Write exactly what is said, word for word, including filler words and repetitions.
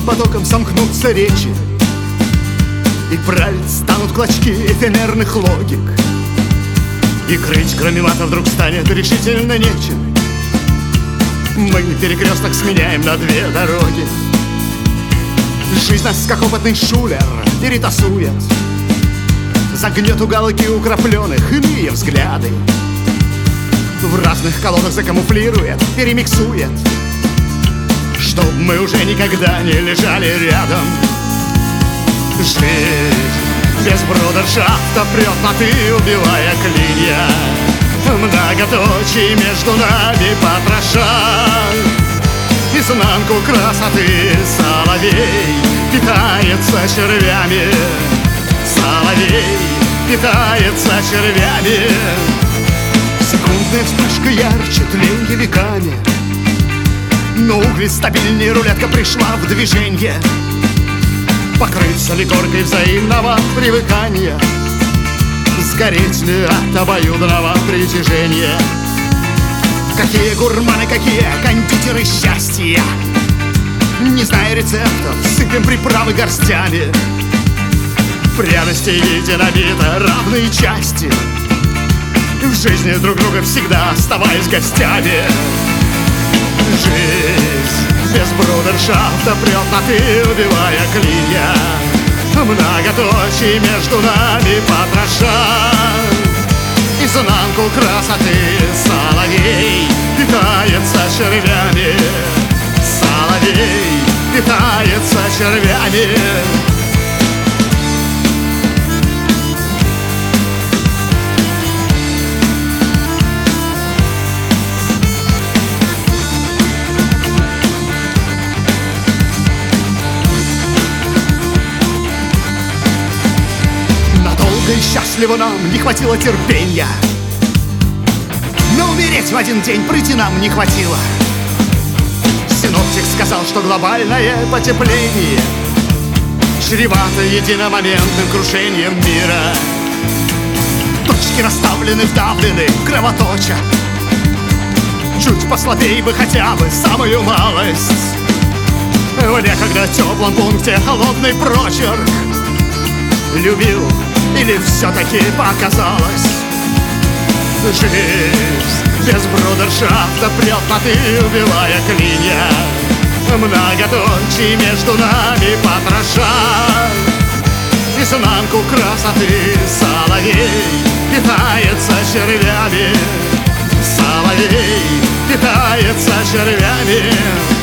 потоком сомкнутся речи, и править станут клочки эфемерных логик, и крыть кроме мата вдруг станет решительно нечем. Мы перекресток сменяем на две дороги. Жизнь нас, как опытный шулер, перетасует, загнет уголки украпленных иные взгляды, в разных колоннах закамуфлирует, перемиксует, чтоб мы уже никогда не лежали рядом. Жизнь без брудершафта прет на ты, убивая клинья, многоточий между нами потрошай. Изнанку красоты соловей питается червями, соловей питается червями. Секундная вспышка ярче тленья веками, но угли стабильнее, рулетка пришла в движение. Покрыться ли горкой взаимного привыкания, сгореть ли от обоюдного притяжения? Какие гурманы, какие кондитеры счастья, не зная рецептов, сыпем приправы горстями. Пряности и динамита равные части, в жизни друг друга всегда оставаясь гостями. Жизнь без брудершафта прет на ты, убивая клинья, многоточий между нами потрошай. Изнанку красоты соловей питается червями, соловей питается червями. И счастливо нам не хватило терпения, но умереть в один день прыти нам не хватило. Синоптик сказал, что глобальное потепление чревато единомоментным крушением мира. Точки расставлены, вдавлены, кровоточат, чуть послабей бы хотя бы самую малость. В некогда теплом пункте холодный прочерк любил или все-таки показалось? Жизнь без брудершафта прет на ты, убивая клинья, многоточий между нами потрошай. Изнанку красоты соловей питается червями, соловей питается червями.